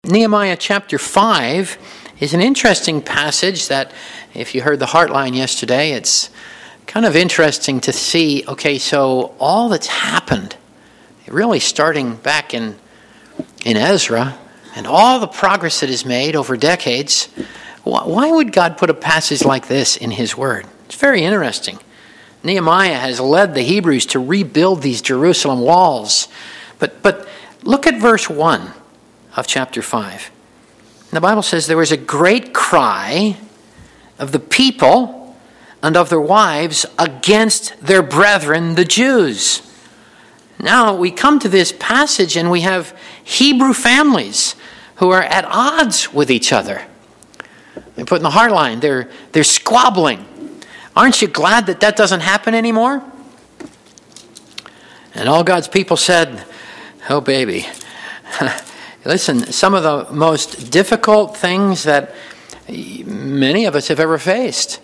Nehemiah chapter 5 is an interesting passage that, if you heard the Heartline yesterday, it's kind of interesting to see, okay, so all that's happened, really starting back in Ezra, and all the progress that is made over decades, why would God put a passage like this in his word? It's very interesting. Nehemiah has led the Hebrews to rebuild these Jerusalem walls. But look at verse 1 of chapter 5. The Bible says, there was a great cry of the people and of their wives against their brethren, the Jews. Now we come to this passage and we have Hebrew families who are at odds with each other. They put in the Heartline, they're squabbling. Aren't you glad that that doesn't happen anymore? And all God's people said, oh baby. Listen, some of the most difficult things that many of us have ever faced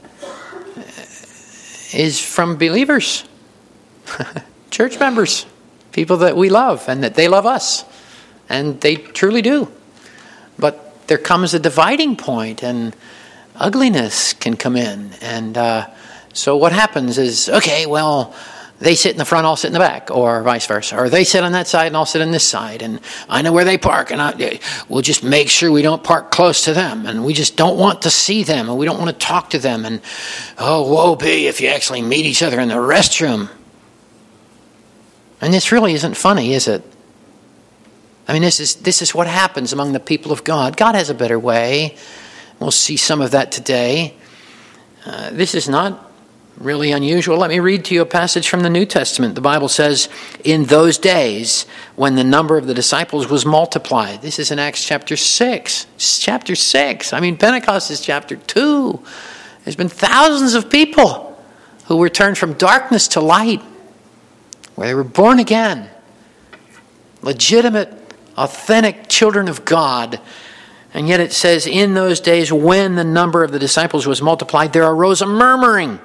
is from believers, church members, people that we love and that they love us. And they truly do. But there comes a dividing point and ugliness can come in. And so what happens is, okay, well, they sit in the front, I'll sit in the back, or vice versa. Or they sit on that side and I'll sit on this side. And I know where they park, and we'll just make sure we don't park close to them. And we just don't want to see them, and we don't want to talk to them. And oh, woe be if you actually meet each other in the restroom. And this really isn't funny, is it? I mean, this is what happens among the people of God. God has a better way. We'll see some of that today. This is not really unusual. Let me read to you a passage from the New Testament. The Bible says, in those days when the number of the disciples was multiplied. This is in Acts chapter 6. Chapter 6. I mean, Pentecost is chapter 2. There's been thousands of people who were turned from darkness to light, where they were born again. Legitimate, authentic children of God. And yet it says, in those days when the number of the disciples was multiplied, there arose a murmuring.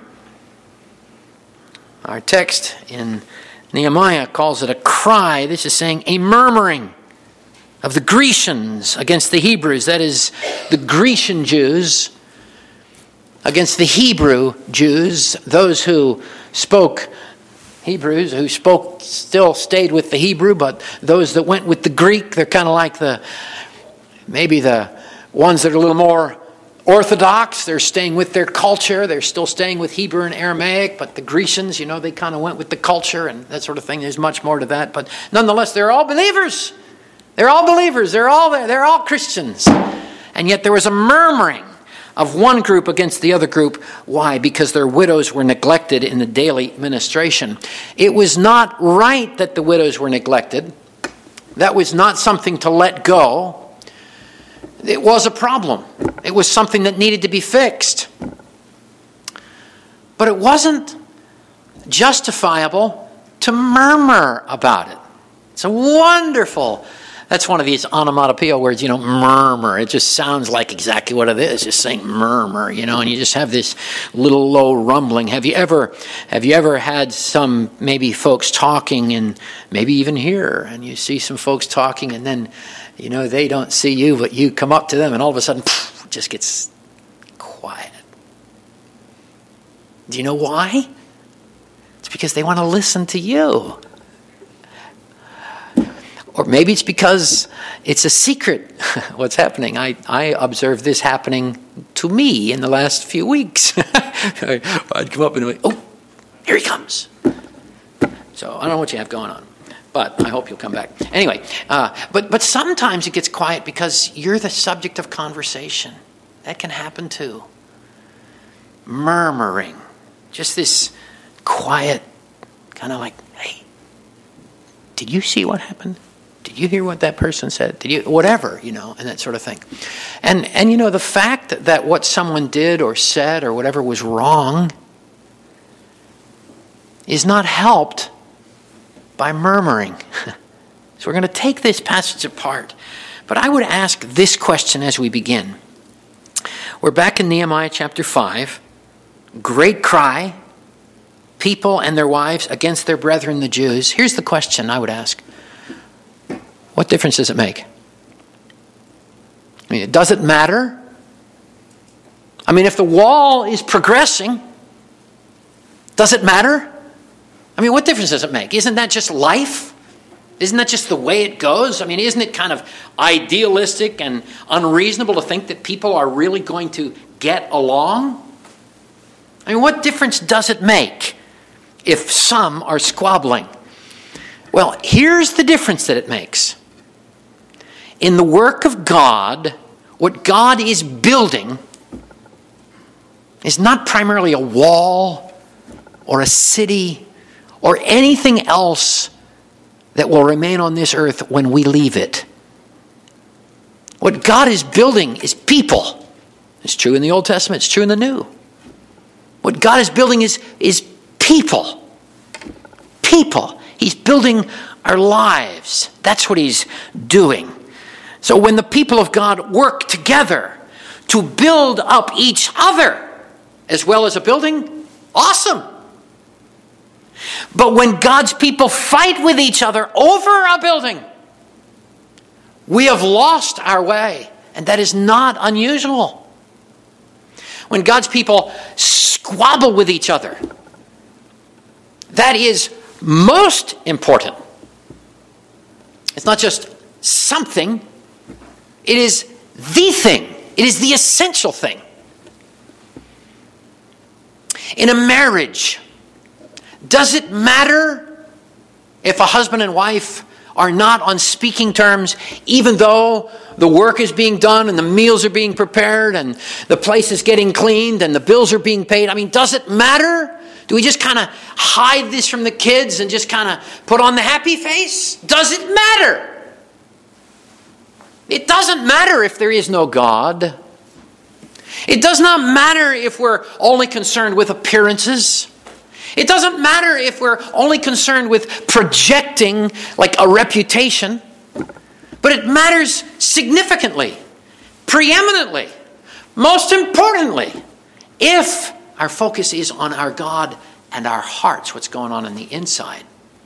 Our text in Nehemiah calls it a cry. This is saying a murmuring of the Grecians against the Hebrews. That is, the Grecian Jews against the Hebrew Jews. Those who spoke Hebrews, who spoke, still stayed with the Hebrew, but those that went with the Greek, they're kind of like maybe the ones that are a little more Orthodox. They're staying with their culture. They're still staying with Hebrew and Aramaic, but the Grecians, they kind of went with the culture and that sort of thing. There's much more to that, but nonetheless, they're all believers. They're all believers. They're all there. They're all Christians. And yet there was a murmuring of one group against the other group. Why? Because their widows were neglected in the daily ministration. It was not right that the widows were neglected. That was not something to let go. It was a problem. It was something that needed to be fixed. But it wasn't justifiable to murmur about it. It's a wonderful, that's one of these onomatopoeia words, murmur. It just sounds like exactly what it is, just saying murmur, and you just have this little low rumbling. Have you ever had some maybe folks talking, and maybe even here, and you see some folks talking, and then they don't see you, but you come up to them and all of a sudden, it just gets quiet. Do you know why? It's because they want to listen to you. Or maybe it's because it's a secret what's happening. I observed this happening to me in the last few weeks. I'd come up and go, oh, here he comes. So I don't know what you have going on. But I hope you'll come back. Anyway, but sometimes it gets quiet because you're the subject of conversation. That can happen too. Murmuring. Just this quiet, kind of like, hey, did you see what happened? Did you hear what that person said? Did you, whatever, and that sort of thing. And the fact that what someone did or said or whatever was wrong is not helped by murmuring. So we're going to take this passage apart. But I would ask this question as we begin. We're back in Nehemiah chapter 5. Great cry. People and their wives against their brethren, the Jews. Here's the question I would ask. What difference does it make? I mean, does it matter? I mean, if the wall is progressing, does it matter? I mean, what difference does it make? Isn't that just life? Isn't that just the way it goes? I mean, isn't it kind of idealistic and unreasonable to think that people are really going to get along? I mean, what difference does it make if some are squabbling? Well, here's the difference that it makes. In the work of God, what God is building is not primarily a wall or a city or anything else that will remain on this earth when we leave it. What God is building is people. It's true in the Old Testament, it's true in the New. What God is building is people. People. He's building our lives. That's what he's doing. So when the people of God work together to build up each other as well as a building, awesome. But when God's people fight with each other over a building, we have lost our way, and that is not unusual. When God's people squabble with each other, that is most important. It's not just something, it is the thing. It is the essential thing. In a marriage, does it matter if a husband and wife are not on speaking terms, even though the work is being done and the meals are being prepared and the place is getting cleaned and the bills are being paid? I mean, does it matter? Do we just kind of hide this from the kids and just kind of put on the happy face? Does it matter? It doesn't matter if there is no God. It does not matter if we're only concerned with appearances. It doesn't matter if we're only concerned with projecting like a reputation. But it matters significantly, preeminently, most importantly, if our focus is on our God and our hearts, what's going on the inside.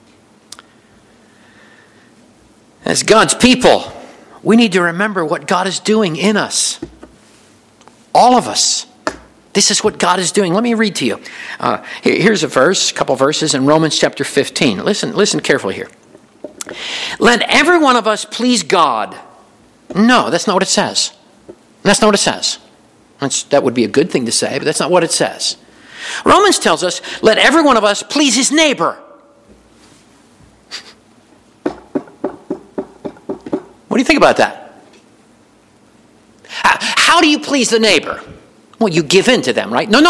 As God's people, we need to remember what God is doing in us. All of us. This is what God is doing. Let me read to you. Here's a verse, a couple verses in Romans chapter 15. Listen carefully here. Let every one of us please God. No, that's not what it says. That's not what it says. That would be a good thing to say, but that's not what it says. Romans tells us, let every one of us please his neighbor. What do you think about that? How do you please the neighbor? Well, you give in to them, right? No.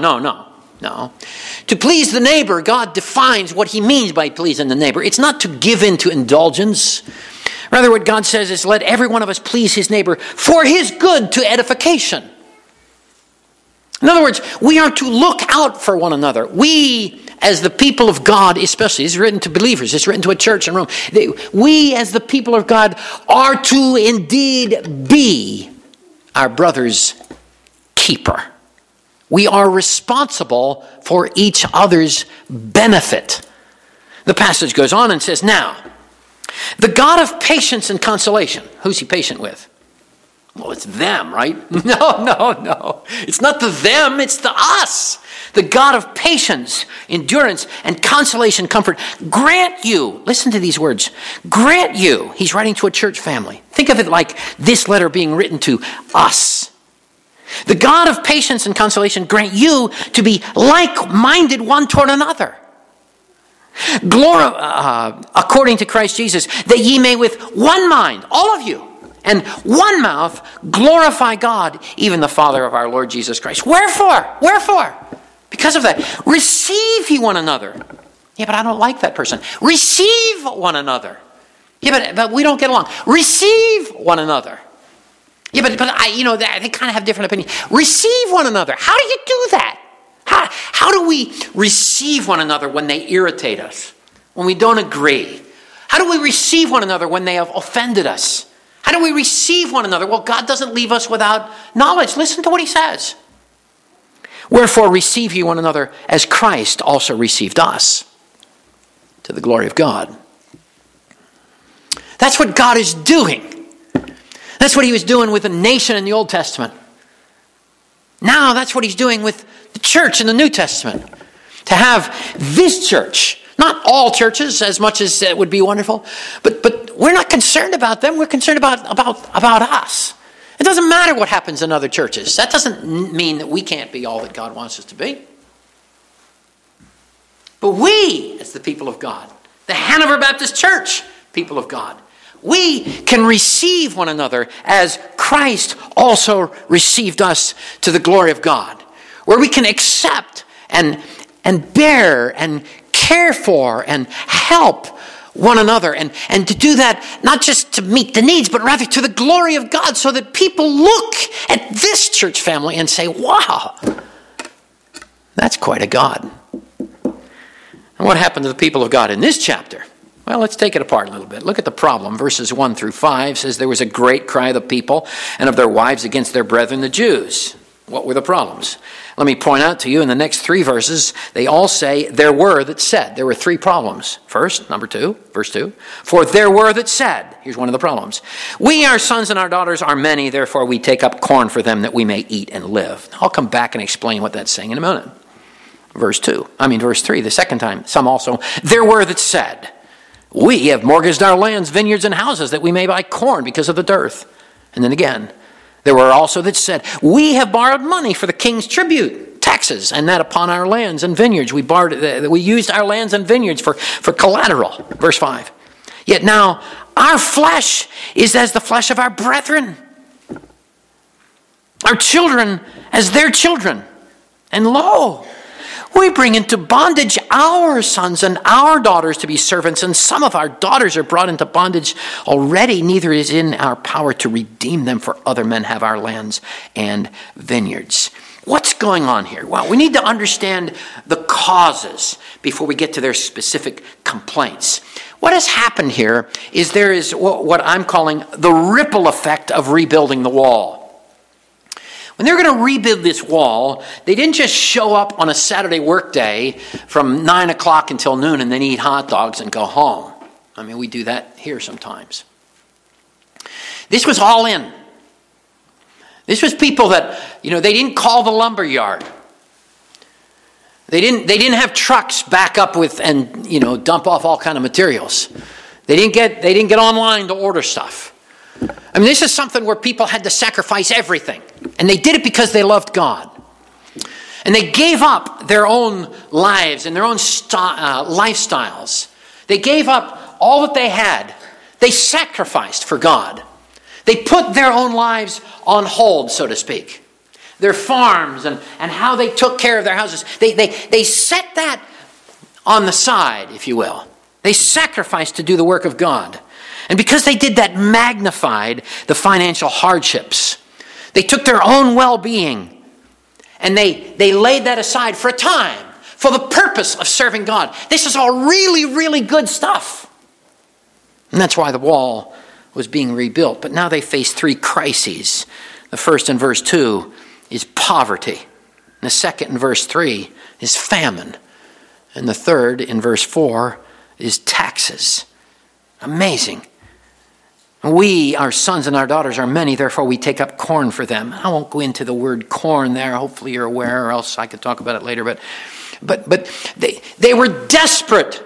To please the neighbor, God defines what he means by pleasing the neighbor. It's not to give in to indulgence. Rather, what God says is, let every one of us please his neighbor for his good to edification. In other words, we are to look out for one another. We, as the people of God, especially, it's written to believers, it's written to a church in Rome. We, as the people of God, are to indeed be our brother's keeper. We are responsible for each other's benefit. The passage goes on and says, now, the God of patience and consolation. Who's he patient with? Well, it's them, right? No. It's not the them, it's the us. The God of patience, endurance, and consolation, comfort, grant you, listen to these words, grant you, he's writing to a church family. Think of it like this letter being written to us. The God of patience and consolation grant you to be like-minded one toward another. According to Christ Jesus, that ye may with one mind, all of you, and one mouth glorify God, even the Father of our Lord Jesus Christ. Wherefore? Because of that, receive ye one another. Yeah, but I don't like that person. Receive one another. Yeah, but we don't get along. Receive one another. Yeah, but they kind of have different opinions. Receive one another. How do you do that? How do we receive one another when they irritate us, when we don't agree? How do we receive one another when they have offended us? How do we receive one another? Well, God doesn't leave us without knowledge. Listen to what he says. Wherefore receive ye one another as Christ also received us, to the glory of God. That's what God is doing. That's what he was doing with the nation in the Old Testament. Now that's what he's doing with the church in the New Testament. To have this church, not all churches as much as it would be wonderful, but we're not concerned about them. We're concerned about us. It doesn't matter what happens in other churches. That doesn't mean that we can't be all that God wants us to be. But we, as the people of God, the Hanover Baptist Church, people of God, we can receive one another as Christ also received us to the glory of God. Where we can accept and bear and care for and help one another. And to do that not just to meet the needs, but rather to the glory of God, so that people look at this church family and say, wow, that's quite a God. And what happened to the people of God in this chapter? Well, let's take it apart a little bit. Look at the problem. Verses 1 through 5 says, there was a great cry of the people and of their wives against their brethren, the Jews. What were the problems? Let me point out to you in the next 3 verses, they all say, there were that said. There were 3 problems. First, verse 2. For there were that said. Here's one of the problems. We, our sons and our daughters, are many, therefore we take up corn for them that we may eat and live. I'll come back and explain what that's saying in a minute. Verse 3, the second time. Some also, there were that said, we have mortgaged our lands, vineyards, and houses that we may buy corn because of the dearth. And then again, there were also that said, we have borrowed money for the king's tribute, taxes, and that upon our lands and vineyards. We used our lands and vineyards for collateral. Verse 5. Yet now our flesh is as the flesh of our brethren, our children as their children. And lo, we bring into bondage our sons and our daughters to be servants, and some of our daughters are brought into bondage already. Neither is in our power to redeem them, for other men have our lands and vineyards. What's going on here? Well, we need to understand the causes before we get to their specific complaints. What has happened here is there is what I'm calling the ripple effect of rebuilding the wall. When they were going to rebuild this wall, they didn't just show up on a Saturday workday from 9 o'clock until noon and then eat hot dogs and go home. I mean, we do that here sometimes. This was all in. This was people that, they didn't call the lumber yard. They didn't have trucks back up with and, dump off all kind of materials. They didn't get online to order stuff. I mean, this is something where people had to sacrifice everything. And they did it because they loved God. And they gave up their own lives and their own lifestyles. They gave up all that they had. They sacrificed for God. They put their own lives on hold, so to speak. Their farms and how they took care of their houses. They set that on the side, if you will. They sacrificed to do the work of God. And because they did that, magnified the financial hardships. They took their own well-being and they laid that aside for a time for the purpose of serving God. This is all really, really good stuff. And that's why the wall was being rebuilt. But now they face 3 crises. The first in verse 2 is poverty. And the second in verse 3 is famine. And the third in verse 4 is taxes. Amazing. We, our sons and our daughters, are many, therefore we take up corn for them. I won't go into the word corn there. Hopefully you're aware, or else I could talk about it later. But they were desperate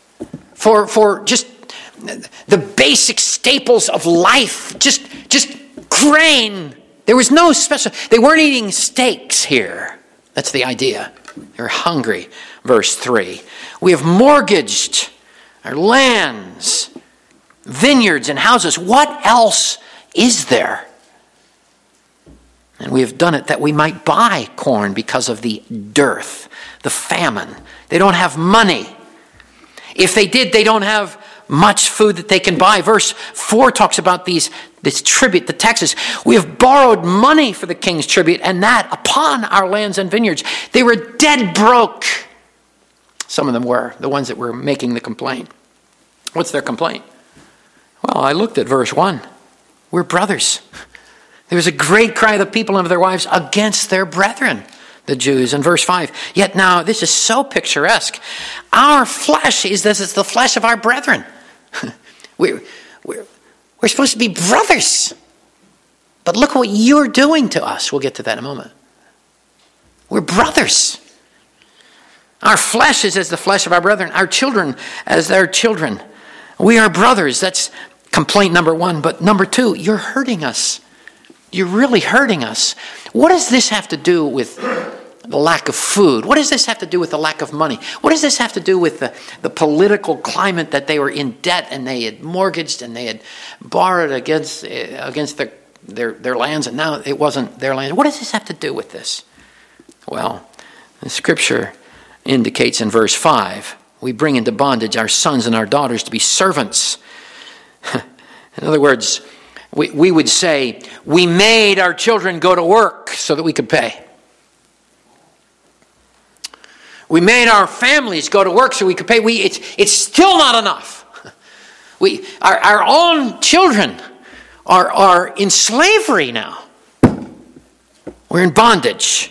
for just the basic staples of life, just grain. There was no special. They weren't eating steaks here. That's the idea. They're hungry. Verse 3. We have mortgaged our lands, vineyards and houses. What else is there? And we have done it that we might buy corn because of the dearth, the famine. They don't have money. If they did, they don't have much food that they can buy. Verse 4 talks about this tribute, the taxes. We have borrowed money for the king's tribute, and that upon our lands and vineyards. They were dead broke. Some of them were, the ones that were making the complaint. What's their complaint? Well, I looked at verse 1. We're brothers. There was a great cry of the people and of their wives against their brethren, the Jews. And verse 5, yet now, this is so picturesque. Our flesh is the flesh of our brethren. We're supposed to be brothers. But look what you're doing to us. We'll get to that in a moment. We're brothers. Our flesh is as the flesh of our brethren. Our children as their children. We are brothers. That's complaint number one. But number two, you're hurting us. You're really hurting us. What does this have to do with the lack of food? What does this have to do with the lack of money? What does this have to do with the political climate that they were in debt and they had mortgaged and they had borrowed against their lands, and now it wasn't their land? What does this have to do with this? Well, the scripture indicates in verse 5, we bring into bondage our sons and our daughters to be servants. In other words, we would say, we made our children go to work so that we could pay. We made our families go to work so we could pay. It's still not enough. Our own children are in slavery now. We're in bondage.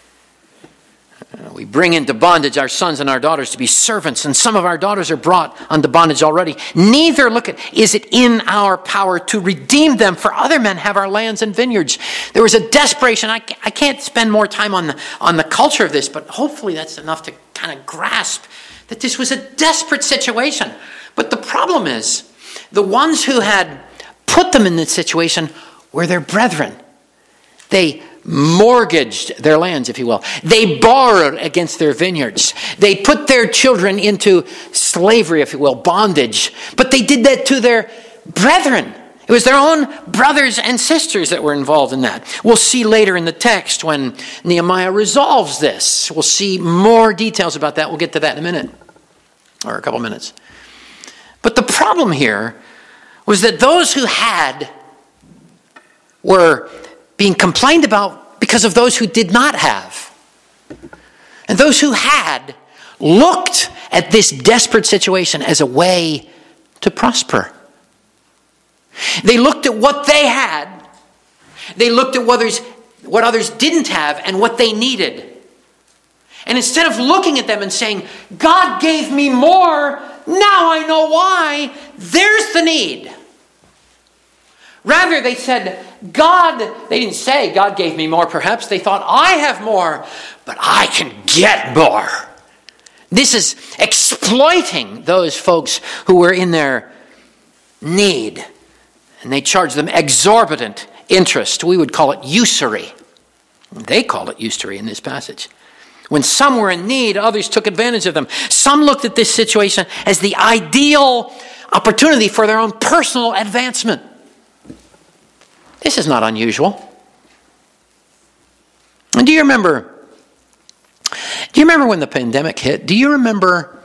We bring into bondage our sons and our daughters to be servants, and some of our daughters are brought unto bondage already. Neither, is it in our power to redeem them, for other men have our lands and vineyards. There was a desperation. I can't spend more time on the culture of this, but hopefully that's enough to kind of grasp that this was a desperate situation. But the problem is, the ones who had put them in this situation were their brethren. They mortgaged their lands, if you will. They borrowed against their vineyards. They put their children into slavery, if you will, bondage. But they did that to their brethren. It was their own brothers and sisters that were involved in that. We'll see later in the text when Nehemiah resolves this. We'll see more details about that. We'll get to that in a minute, or a couple minutes. But the problem here was that those who had were being complained about because of those who did not have. And those who had looked at this desperate situation as a way to prosper. They looked at what they had. They looked at what others didn't have and what they needed. And instead of looking at them and saying, God gave me more, now I know why, there's the need. Rather, they said, they didn't say, God gave me more, perhaps. They thought, I have more, but I can get more. This is exploiting those folks who were in their need. And they charged them exorbitant interest. We would call it usury. They called it usury in this passage. When some were in need, others took advantage of them. Some looked at this situation as the ideal opportunity for their own personal advancement. This is not unusual. And do you remember when the pandemic hit? Do you remember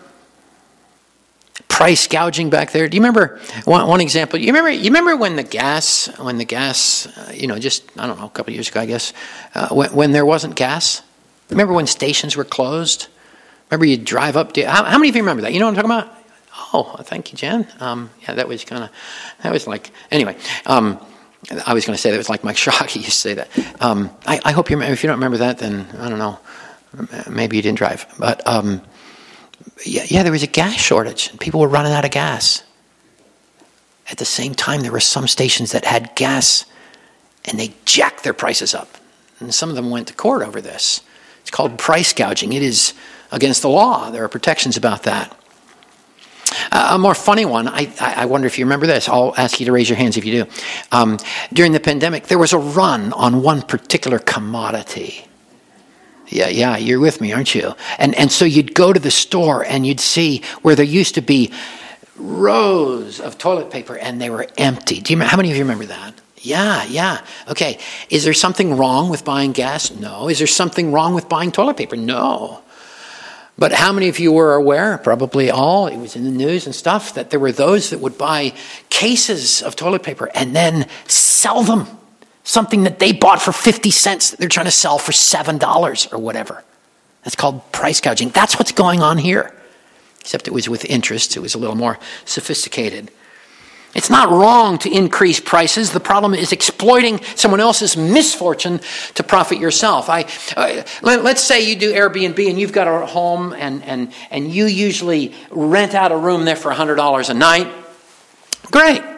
price gouging back there? Do you remember one example? You remember when the gas, just, I don't know, a couple of years ago, I guess, when there wasn't gas? Remember when stations were closed? Remember you'd drive up to, how many of you remember that? You know what I'm talking about? Oh, thank you, Jen. That was like, anyway, I was going to say that was like Mike Shockey used to say that. I hope you remember. If you don't remember that, then I don't know. Maybe you didn't drive. But there was a gas shortage. And people were running out of gas. At the same time, there were some stations that had gas, and they jacked their prices up. And some of them went to court over this. It's called price gouging. It is against the law. There are protections about that. A more funny one, I wonder if you remember this. I'll ask you to raise your hands if you do. During the pandemic, there was a run on one particular commodity. Yeah, you're with me, aren't you? And so you'd go to the store and you'd see where there used to be rows of toilet paper and they were empty. How many of you remember that? Yeah. Okay. Is there something wrong with buying gas? No. Is there something wrong with buying toilet paper? No. But how many of you were aware, probably all, it was in the news and stuff, that there were those that would buy cases of toilet paper and then sell them. Something that they bought for 50 cents that they're trying to sell for $7 or whatever. That's called price gouging. That's what's going on here. Except it was with interest. It was a little more sophisticated. It's not wrong to increase prices. The problem is exploiting someone else's misfortune to profit yourself. Let's say you do Airbnb and you've got a home and you usually rent out a room there for $100 a night. Great.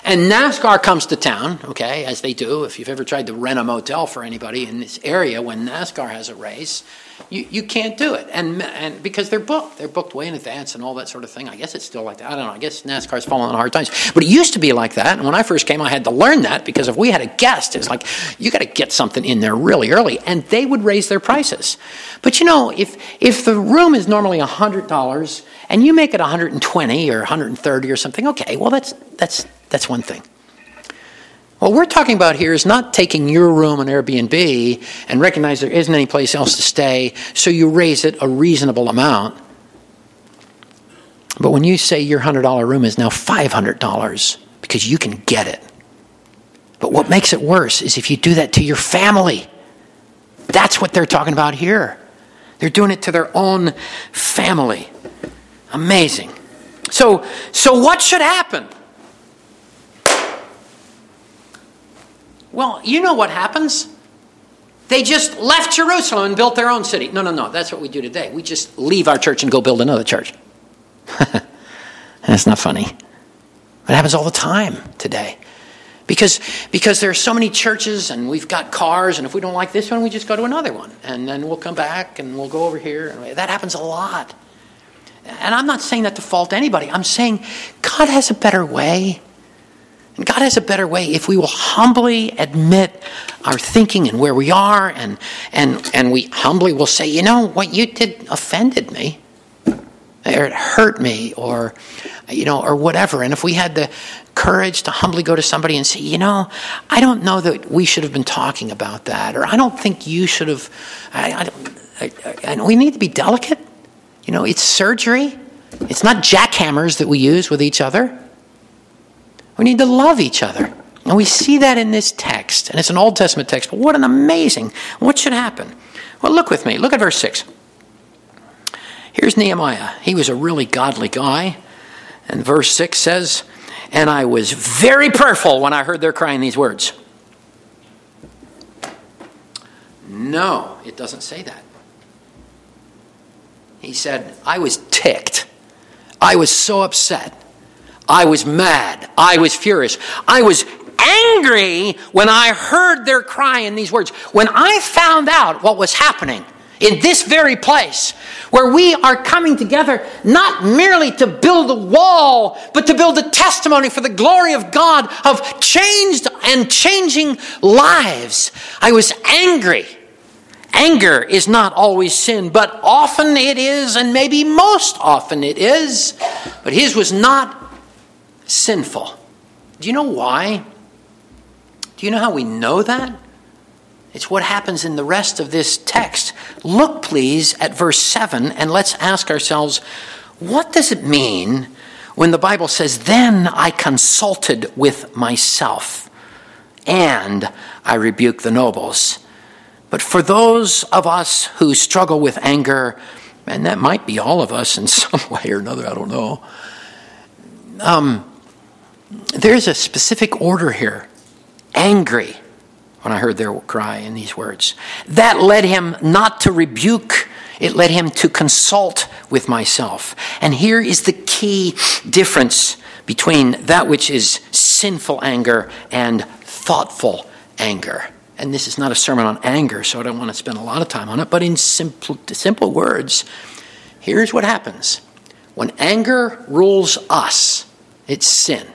and NASCAR comes to town, okay, as they do. If you've ever tried to rent a motel for anybody in this area when NASCAR has a race, you can't do it. And because they're booked way in advance and all that sort of thing. I guess it's still like that. I don't know. I guess NASCAR's fallen on hard times. But it used to be like that. And when I first came, I had to learn that because if we had a guest, it's like, you got to get something in there really early. And they would raise their prices. But if the room is normally $100 and you make it $120 or $130 or something, okay, well, that's one thing. What we're talking about here is not taking your room on Airbnb and recognize there isn't any place else to stay, so you raise it a reasonable amount. But when you say your $100 room is now $500 because you can get it. But what makes it worse is if you do that to your family. That's what they're talking about here. They're doing it to their own family. Amazing. So what should happen? Well, you know what happens. They just left Jerusalem and built their own city. No. That's what we do today. We just leave our church and go build another church. That's not funny. It happens all the time today. Because there are so many churches and we've got cars, and if we don't like this one, we just go to another one. And then we'll come back and we'll go over here. That happens a lot. And I'm not saying that to fault anybody. I'm saying God has a better way. And God has a better way if we will humbly admit our thinking and where we are, and we humbly will say, you know, what you did offended me, or it hurt me, or whatever. And if we had the courage to humbly go to somebody and say, you know, I don't know that we should have been talking about that, or I don't think you should have. And we need to be delicate. You know, it's surgery. It's not jackhammers that we use with each other. We need to love each other. And we see that in this text. And it's an Old Testament text. But what should happen? Well, look with me. Look at verse 6. Here's Nehemiah. He was a really godly guy. And verse 6 says, and I was very prayerful when I heard their crying these words. No, it doesn't say that. He said, I was ticked. I was so upset. I was mad. I was furious. I was angry when I heard their cry in these words. When I found out what was happening in this very place, where we are coming together not merely to build a wall, but to build a testimony for the glory of God, of changed and changing lives, I was angry. Anger is not always sin, but often it is, and maybe most often it is. But his was not sinful. Do you know why? Do you know how we know that? It's what happens in the rest of this text. Look, please, at verse 7, and let's ask ourselves, what does it mean when the Bible says, then I consulted with myself, and I rebuked the nobles? But for those of us who struggle with anger, and that might be all of us in some way or another, I don't know, there's a specific order here. Angry, when I heard their cry in these words. That led him not to rebuke, it led him to consult with myself. And here is the key difference between that which is sinful anger and thoughtful anger. And this is not a sermon on anger, so I don't want to spend a lot of time on it, but in simple words, here's what happens. When anger rules us, it's sin.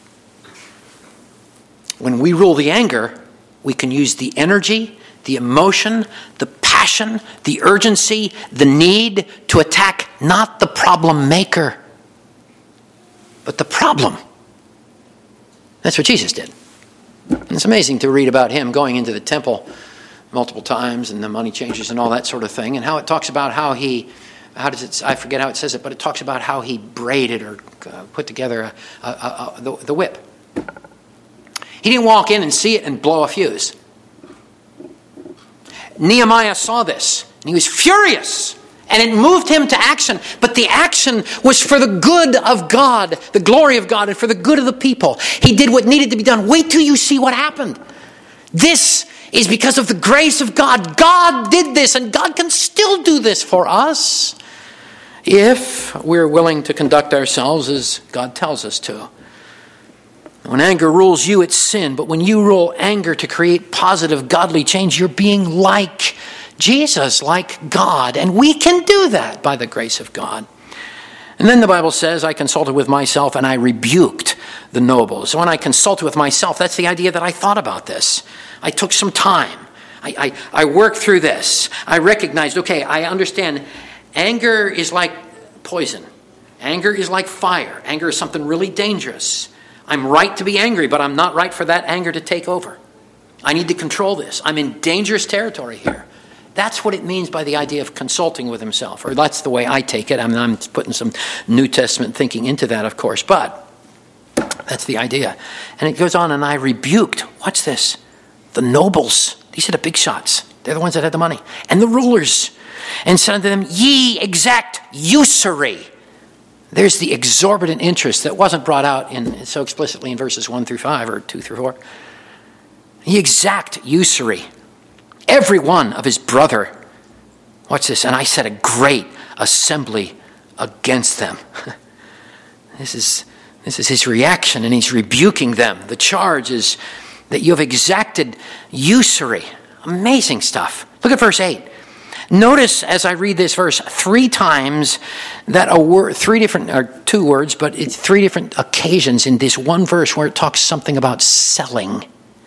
When we rule the anger, we can use the energy, the emotion, the passion, the urgency, the need to attack not the problem maker, but the problem. That's what Jesus did. And it's amazing to read about him going into the temple multiple times and the money changers and all that sort of thing, and how it talks about how I forget how it says it, but it talks about how he braided or put together the whip. He didn't walk in and see it and blow a fuse. Nehemiah saw this, and he was furious, and it moved him to action. But the action was for the good of God, the glory of God, and for the good of the people. He did what needed to be done. Wait till you see what happened. This is because of the grace of God. God did this, and God can still do this for us if we're willing to conduct ourselves as God tells us to. When anger rules you, it's sin. But when you rule anger to create positive, godly change, you're being like Jesus, like God. And we can do that by the grace of God. And then the Bible says, I consulted with myself and I rebuked the nobles. When I consulted with myself, that's the idea that I thought about this. I took some time. I worked through this. I recognized, okay, I understand anger is like poison. Anger is like fire. Anger is something really dangerous. I'm right to be angry, but I'm not right for that anger to take over. I need to control this. I'm in dangerous territory here. That's what it means by the idea of consulting with himself, or that's the way I take it. I'm putting some New Testament thinking into that, of course, but that's the idea. And it goes on, and I rebuked, watch this, the nobles. These are the big shots. They're the ones that had the money. And the rulers. And said unto them, ye exact usury. There's the exorbitant interest that wasn't brought out so explicitly in verses 1 through 5 or 2 through 4. Ye exact usury. Every one of his brother. Watch this. And I set a great assembly against them. This is his reaction, and he's rebuking them. The charge is that you have exacted usury. Amazing stuff. Look at verse 8. Notice as I read this verse 3 times that two words, but it's 3 different occasions in this one verse where it talks something about selling.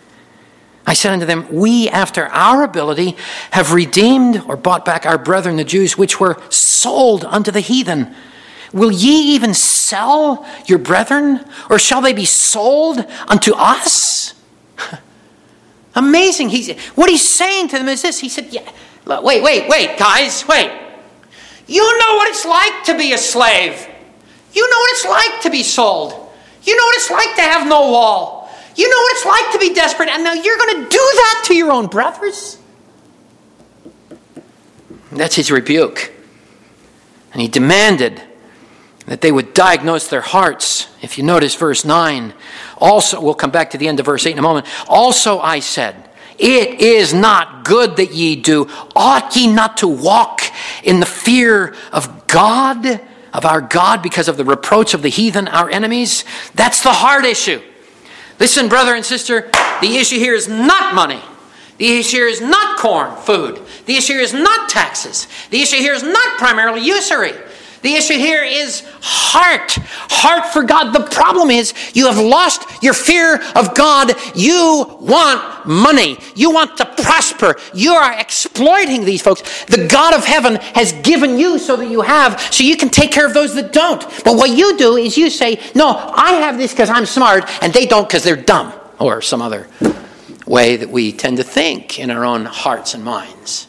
I said unto them, we after our ability have redeemed or bought back our brethren the Jews, which were sold unto the heathen. Will ye even sell your brethren, or shall they be sold unto us? Amazing. What he's saying to them is this. He said, yeah, wait, guys, wait. You know what it's like to be a slave. You know what it's like to be sold. You know what it's like to have no wall. You know what it's like to be desperate, and now you're going to do that to your own brothers? That's his rebuke. And he demanded that they would diagnose their hearts. If you notice verse 9, also, we'll come back to the end of verse 8 in a moment. Also I said, it is not good that ye do. Ought ye not to walk in the fear of God, of our God, because of the reproach of the heathen, our enemies? That's the hard issue. Listen, brother and sister, the issue here is not money. The issue here is not corn, food. The issue here is not taxes. The issue here is not primarily usury. The issue here is heart. Heart for God. The problem is you have lost your fear of God. You want money. You want to prosper. You are exploiting these folks. The God of heaven has given you so that you have, so you can take care of those that don't. But what you do is you say, no, I have this because I'm smart, and they don't because they're dumb. Or some other way that we tend to think in our own hearts and minds.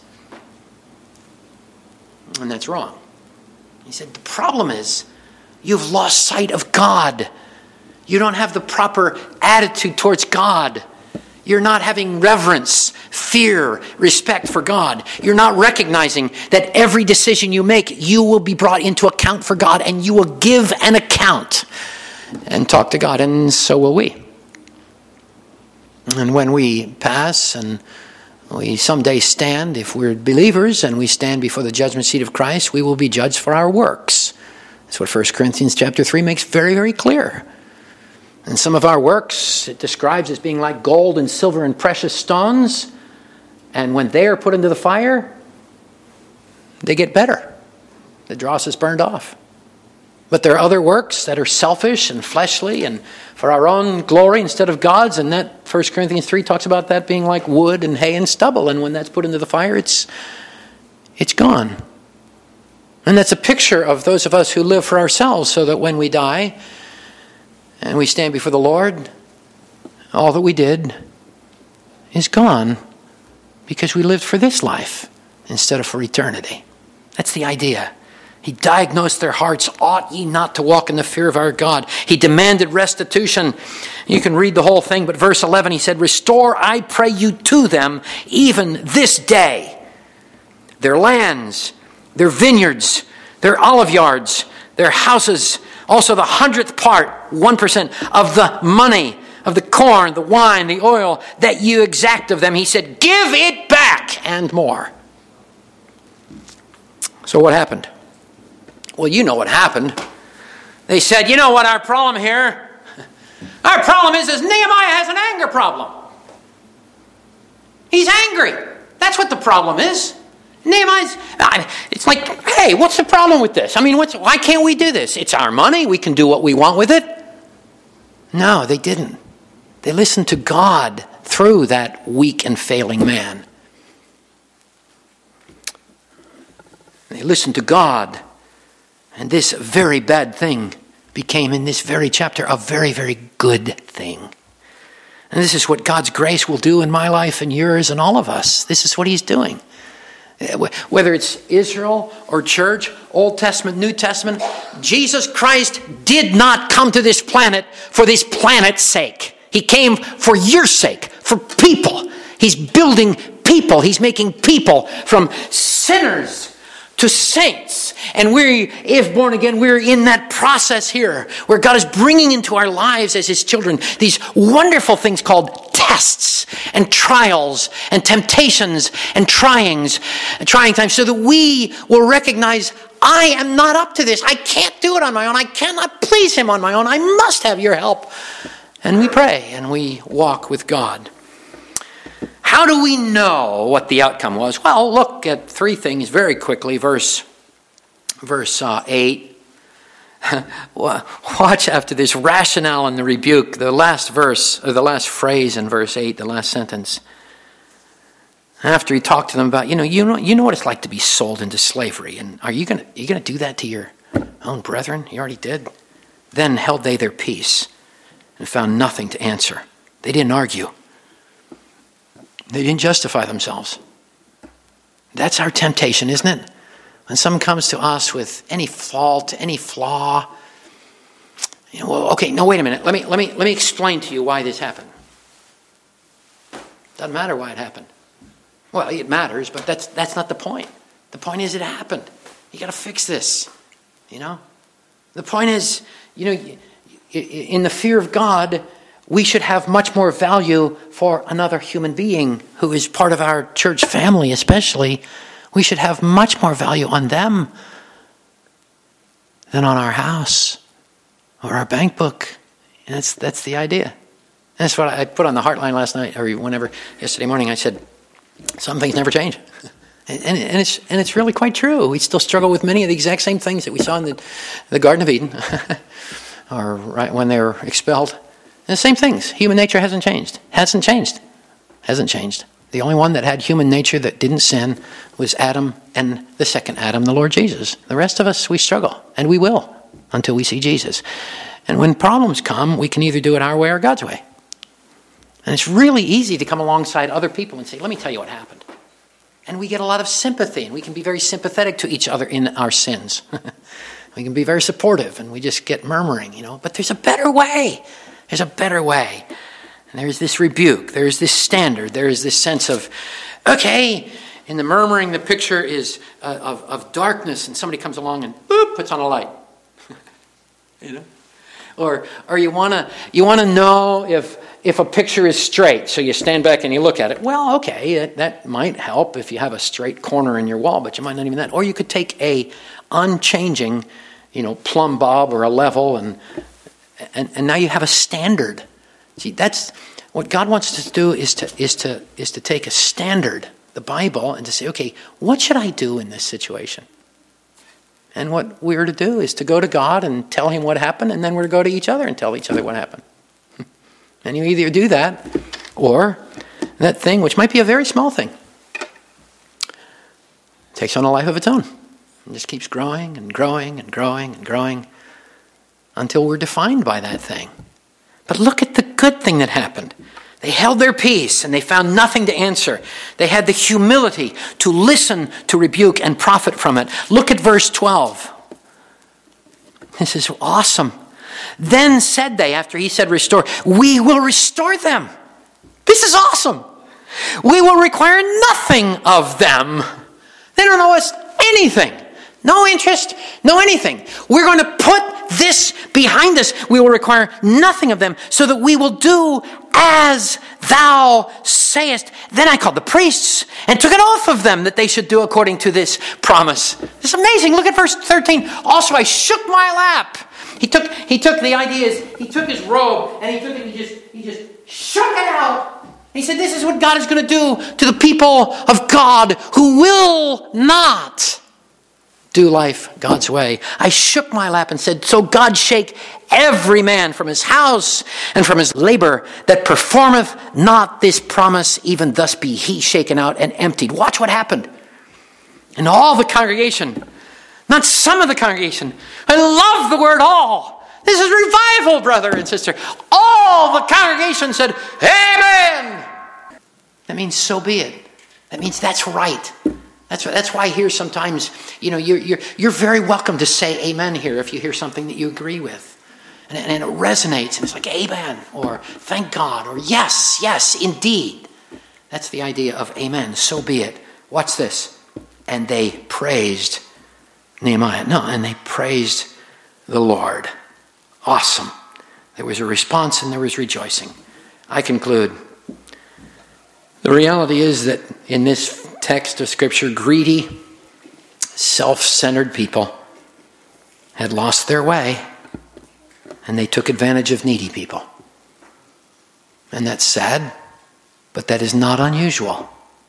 And that's wrong. He said, the problem is you've lost sight of God. You don't have the proper attitude towards God. You're not having reverence, fear, respect for God. You're not recognizing that every decision you make, you will be brought into account for God, and you will give an account and talk to God, and so will we. And when we pass and we someday stand, if we're believers and we stand before the judgment seat of Christ, we will be judged for our works. That's what 1 Corinthians chapter 3 makes very, very clear. And some of our works it describes as being like gold and silver and precious stones. And when they are put into the fire, they get better. The dross is burned off. But there are other works that are selfish and fleshly and for our own glory instead of God's. And that 1 Corinthians 3 talks about that being like wood and hay and stubble. And when that's put into the fire, it's gone. And that's a picture of those of us who live for ourselves, so that when we die and we stand before the Lord, all that we did is gone because we lived for this life instead of for eternity. That's the idea. He diagnosed their hearts. Ought ye not to walk in the fear of our God? He demanded restitution. You can read the whole thing, but verse 11, he said, restore, I pray you, to them, even this day, their lands, their vineyards, their olive yards, their houses, also the 100th part, 1% of the money, of the corn, the wine, the oil that you exact of them. He said, give it back and more. So what happened? Well, you know what happened. They said, you know what our problem here? Our problem is Nehemiah has an anger problem. He's angry. That's what the problem is. Nehemiah's, it's like, hey, what's the problem with this? I mean, why can't we do this? It's our money. We can do what we want with it. No, they didn't. They listened to God through that weak and failing man. They listened to God. And this very bad thing became, in this very chapter, a very, very good thing. And this is what God's grace will do in my life and yours and all of us. This is what he's doing. Whether it's Israel or church, Old Testament, New Testament, Jesus Christ did not come to this planet for this planet's sake. He came for your sake, for people. He's building people. He's making people from sinners to saints. And we, if born again, we're in that process here where God is bringing into our lives as his children these wonderful things called tests and trials and temptations and trying times, so that we will recognize, I am not up to this. I can't do it on my own. I cannot please him on my own. I must have your help. And we pray and we walk with God. How do we know what the outcome was? Well, look at three things very quickly. Verse 8. Watch after this rationale and the rebuke, the last verse, or the last phrase in verse 8, the last sentence. After he talked to them about, you know what it's like to be sold into slavery, and are you gonna do that to your own brethren? You already did. Then held they their peace and found nothing to answer. They didn't argue. They didn't justify themselves. That's our temptation, isn't it? When someone comes to us with any fault, any flaw, well, okay, no, wait a minute. Let me explain to you why this happened. Doesn't matter why it happened. Well, it matters, but that's not the point. The point is it happened. You got to fix this. The point is, in the fear of God, we should have much more value for another human being who is part of our church family, especially. We should have much more value on them than on our house or our bank book. And that's the idea. That's what I put on the Heartline last night, or yesterday morning. I said, some things never change. And it's really quite true. We still struggle with many of the exact same things that we saw in the Garden of Eden, or right when they were expelled. And the same things. Human nature hasn't changed. The only one that had human nature that didn't sin was Adam, and the second Adam, the Lord Jesus. The rest of us, we struggle, and we will until we see Jesus. And when problems come, we can either do it our way or God's way. And it's really easy to come alongside other people and say, let me tell you what happened. And we get a lot of sympathy, and we can be very sympathetic to each other in our sins. We can be very supportive, and we just get murmuring, But there's a better way. There's a better way. And there's this rebuke. There's this standard. There is this sense of, okay, in the murmuring, the picture is of darkness, and somebody comes along and boop, puts on a light. Or you want to know if a picture is straight, so you stand back and you look at it. Well, okay, that might help if you have a straight corner in your wall, but you might not even that. Or you could take a unchanging, plumb bob or a level, and now you have a standard. See, that's what God wants us to do is to take a standard, the Bible, and to say, okay, what should I do in this situation? And what we're to do is to go to God and tell him what happened, and then we're to go to each other and tell each other what happened. And you either do that, or that thing, which might be a very small thing, takes on a life of its own. And just keeps growing and growing and growing and growing until we're defined by that thing. But look at the good thing that happened. They held their peace and they found nothing to answer. They had the humility to listen to rebuke and profit from it. Look at verse 12. This is awesome. Then said they, after he said restore, we will restore them. This is awesome. We will require nothing of them. They don't owe us anything. No interest, no anything. We're going to put this behind us. We will require nothing of them, so that we will do as thou sayest. Then I called the priests and took an oath of them that they should do according to this promise. It's amazing. Look at verse 13. Also I shook my lap He took the ideas, he took his robe, and he just shook it out. He said, this is what God is going to do to the people of God who will not do life God's way. I shook my lap and said, so God shake every man from his house and from his labor that performeth not this promise, even thus be he shaken out and emptied. Watch what happened. And all the congregation, not some of the congregation, I love the word all. This is revival, brother and sister. All the congregation said, amen. That means so be it. That means that's right. That's why here sometimes, you're very welcome to say amen here if you hear something that you agree with. And it resonates, and it's like amen, or thank God, or yes, indeed. That's the idea of amen, so be it. Watch this. And they praised Nehemiah. No, and they praised the Lord. Awesome. There was a response and there was rejoicing. I conclude. The reality is that in this text of Scripture, greedy, self-centered people had lost their way and they took advantage of needy people. And that's sad, but that is not unusual.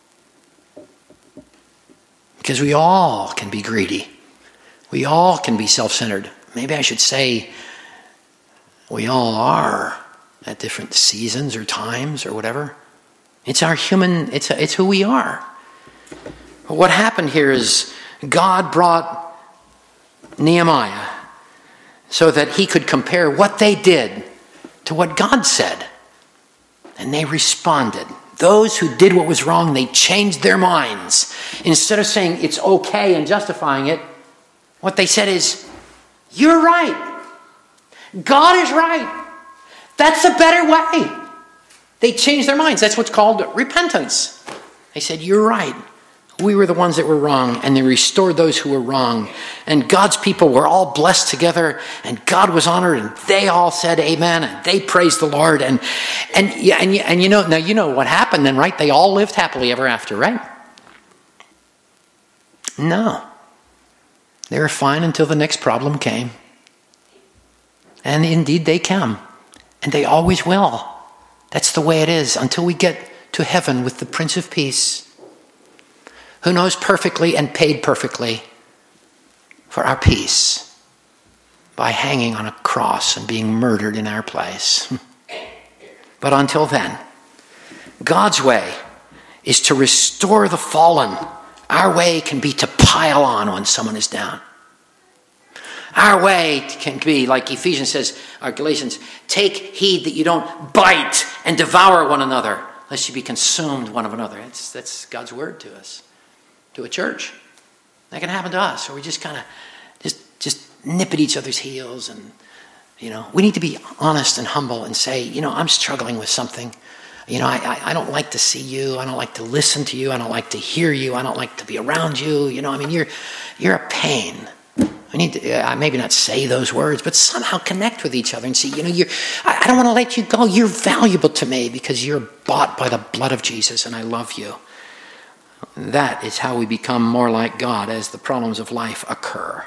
Because we all can be greedy. We all can be self-centered. Maybe I should say we all are at different seasons or times or whatever. It's our human, it's who we are. But what happened here is God brought Nehemiah so that he could compare what they did to what God said. And they responded. Those who did what was wrong, they changed their minds. Instead of saying it's okay and justifying it, what they said is, you're right. God is right. That's a better way. They changed their minds. That's what's called repentance. They said, you're right. We were the ones that were wrong, and they restored those who were wrong. And God's people were all blessed together, and God was honored, and they all said amen, and they praised the Lord. And you know what happened then, right? They all lived happily ever after, right? No. They were fine until the next problem came. And indeed they come. And they always will. That's the way it is until we get to heaven with the Prince of Peace, who knows perfectly and paid perfectly for our peace by hanging on a cross and being murdered in our place. But until then, God's way is to restore the fallen. Our way can be to pile on when someone is down. Our way can be, like Ephesians says, or Galatians, take heed that you don't bite and devour one another, lest you be consumed one of another. That's God's word to us, to a church. That can happen to us, or we just kind of just nip at each other's heels. And, we need to be honest and humble and say, I'm struggling with something. I don't like to see you. I don't like to listen to you. I don't like to hear you. I don't like to be around you. You're a pain. We need to maybe not say those words, but somehow connect with each other and see, I don't want to let you go. You're valuable to me because you're bought by the blood of Jesus and I love you. That is how we become more like God as the problems of life occur.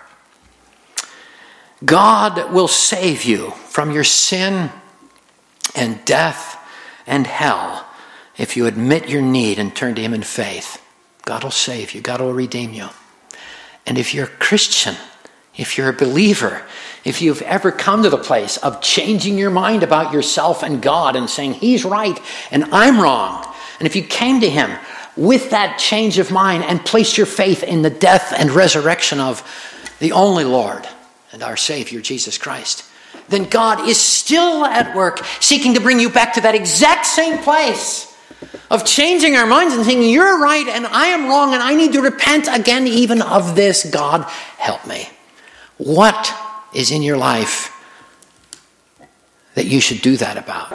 God will save you from your sin and death and hell if you admit your need and turn to him in faith. God will save you. God will redeem you. And if you're a Christian, if you're a believer, if you've ever come to the place of changing your mind about yourself and God and saying he's right and I'm wrong, and if you came to him with that change of mind and placed your faith in the death and resurrection of the only Lord and our Savior, Jesus Christ, then God is still at work seeking to bring you back to that exact same place of changing our minds and saying, you're right and I am wrong and I need to repent again even of this. God, help me. What is in your life that you should do that about?